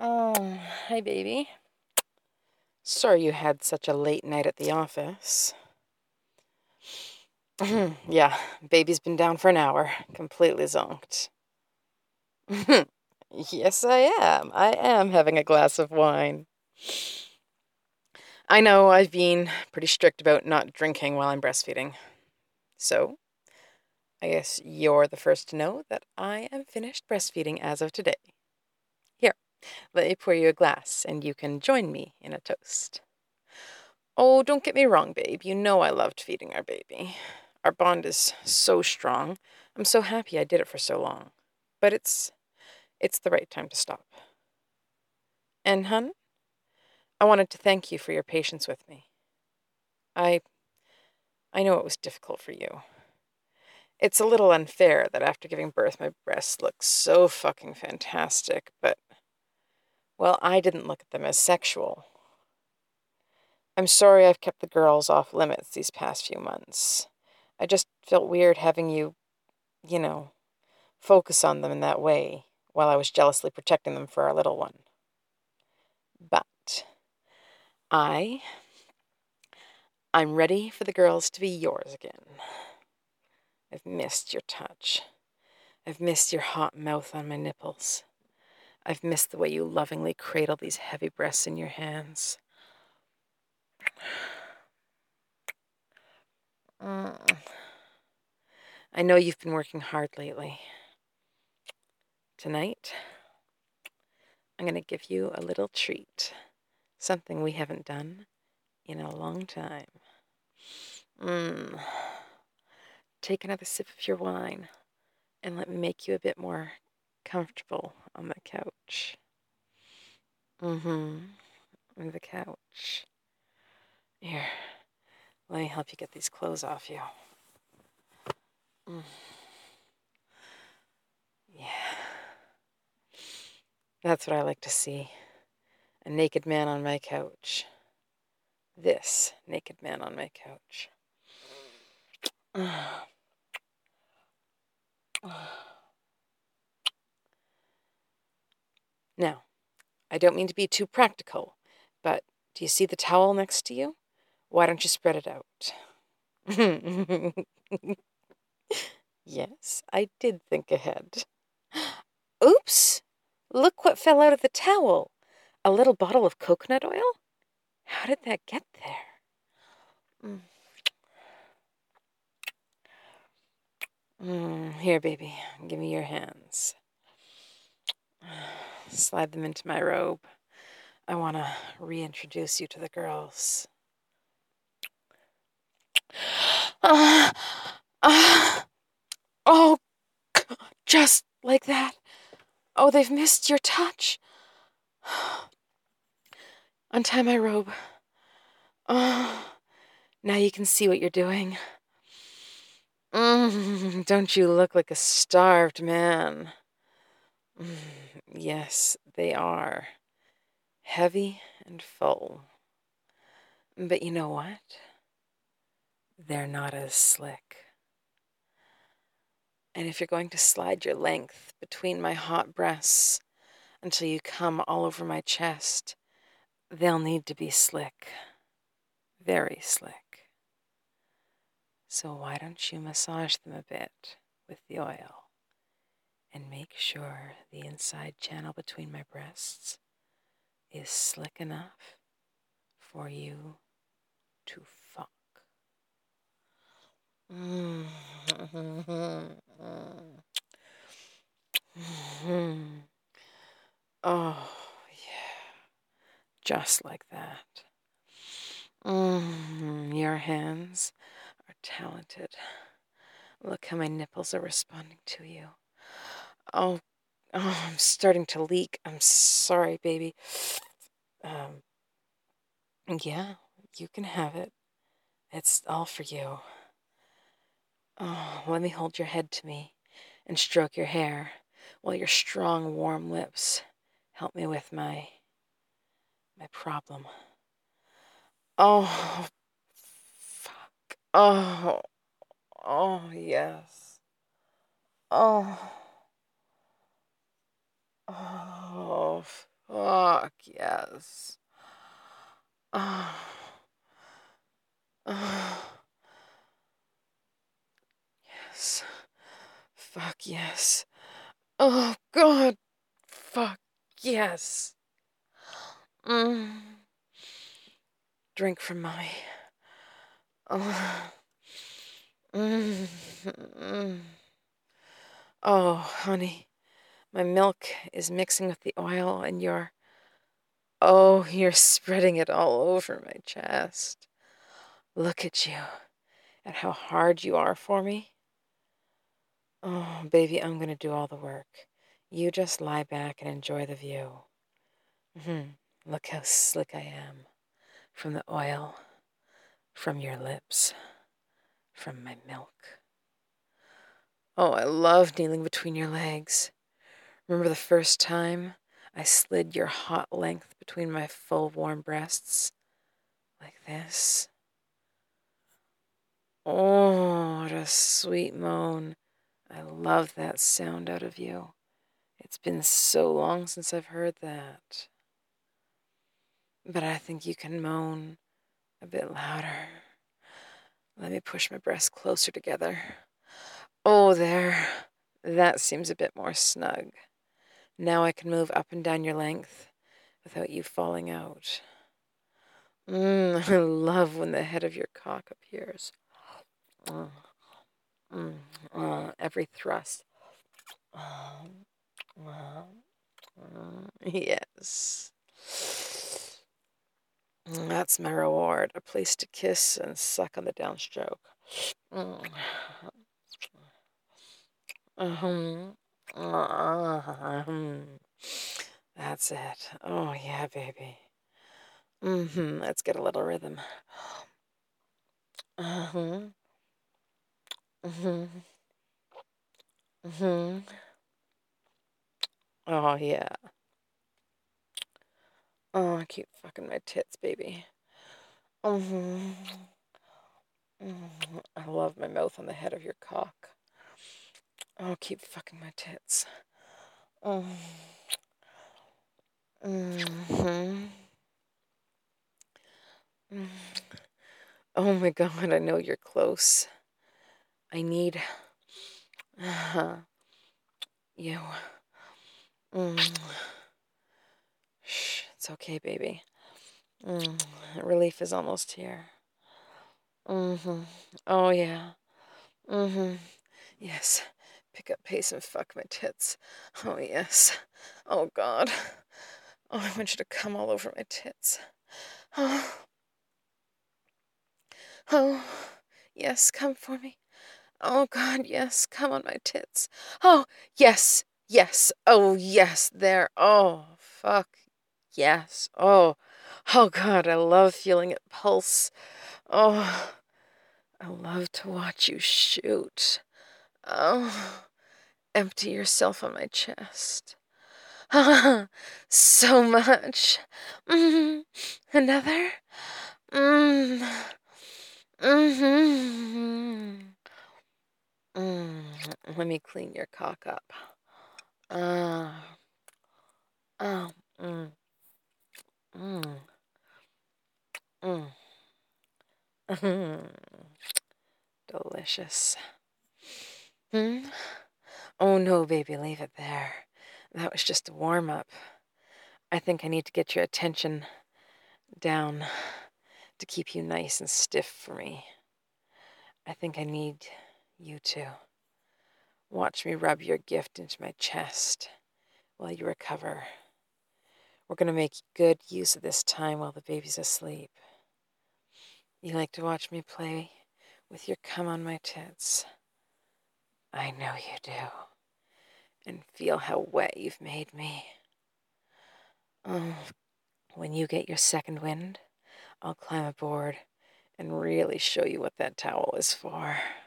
Oh, hi, baby. Sorry you had such a late night at the office. Yeah, baby's been down for an hour, completely zonked. Yes, I am. I am having a glass of wine. I know I've been pretty strict about not drinking while I'm breastfeeding. So, I guess you're the first to know that I am finished breastfeeding as of today. Here, let me pour you a glass and you can join me in a toast. Oh, don't get me wrong, babe. You know I loved feeding our baby. Our bond is so strong. I'm so happy I did it for so long. But it's the right time to stop. And, hun, I wanted to thank you for your patience with me. I know it was difficult for you. It's a little unfair that after giving birth my breasts look so fucking fantastic, but, well, I didn't look at them as sexual. I'm sorry I've kept the girls off limits these past few months. I just felt weird having you, you know, focus on them in that way while I was jealously protecting them for our little one. But I'm ready for the girls to be yours again. I've missed your touch. I've missed your hot mouth on my nipples. I've missed the way you lovingly cradle these heavy breasts in your hands. I know you've been working hard lately. Tonight, I'm going to give you a little treat. Something we haven't done in a long time. Take another sip of your wine and let me make you a bit more comfortable on the couch. On the couch. Here, let me help you get these clothes off you. Yeah. That's what I like to see. A naked man on my couch. This naked man on my couch. Now, I don't mean to be too practical, but do you see the towel next to you? Why don't you spread it out? Yes, I did think ahead. Oops! Look what fell out of the towel. A little bottle of coconut oil? How did that get there? Here, baby. Give me your hands. Slide them into my robe. I want to reintroduce you to the girls. Oh, just like that. Oh, they've missed your touch. Untie my robe. Oh, now you can see what you're doing. Don't you look like a starved man? Yes, they are. Heavy and full. But you know what? They're not as slick. And if you're going to slide your length between my hot breasts until you come all over my chest, they'll need to be slick. Very slick. So why don't you massage them a bit with the oil and make sure the inside channel between my breasts is slick enough for you to fuck. Oh, yeah. Just like that. Your hands are talented. Look how my nipples are responding to you. Oh, I'm starting to leak. I'm sorry, baby. Yeah, you can have it. It's all for you. Oh, let me hold your head to me and stroke your hair while your strong, warm lips help me with my problem. Oh, fuck. Oh, yes. Oh, Fuck yes. Oh. Oh. Yes. Fuck yes. Oh, God. Fuck yes. Drink from my... Oh. Oh, honey. My milk is mixing with the oil and you're... Oh, you're spreading it all over my chest. Look at you. And how hard you are for me. Oh, baby, I'm gonna do all the work. You just lie back and enjoy the view. Look how slick I am. From the oil, from your lips, from my milk. Oh, I love kneeling between your legs. Remember the first time I slid your hot length between my full warm breasts? Like this. Oh, what a sweet moan. I love that sound out of you. It's been so long since I've heard that. But I think you can moan a bit louder. Let me push my breasts closer together. Oh, there. That seems a bit more snug. Now I can move up and down your length without you falling out. I love when the head of your cock appears. Every thrust. Yes. That's my reward. A place to kiss and suck on the downstroke. That's it. Oh, yeah, baby. Let's get a little rhythm. Oh, yeah. Oh, keep fucking my tits, baby. I love my mouth on the head of your cock. Oh, keep fucking my tits. Oh my God, I know you're close. I need you. Shh, it's okay, baby. Relief is almost here. Oh, yeah. Yes. Pick up pace and fuck my tits. Oh, yes. Oh, God. Oh, I want you to come all over my tits. Oh, yes, come for me. Oh, God, yes, come on my tits. Oh, yes, yes, oh, yes, there. Oh, fuck, yes. Oh, God, I love feeling it pulse. Oh, I love to watch you shoot. Oh, empty yourself on my chest. So much. Another? Let me clean your cock up. Oh, delicious. Oh no, baby, leave it there. That was just a warm-up. I think I need to get your attention down to keep you nice and stiff for me. I think I need you to watch me rub your gift into my chest while you recover. We're going to make good use of this time while the baby's asleep. You like to watch me play with your cum on my tits. I know you do. And feel how wet you've made me. When you get your second wind, I'll climb aboard and really show you what that towel is for.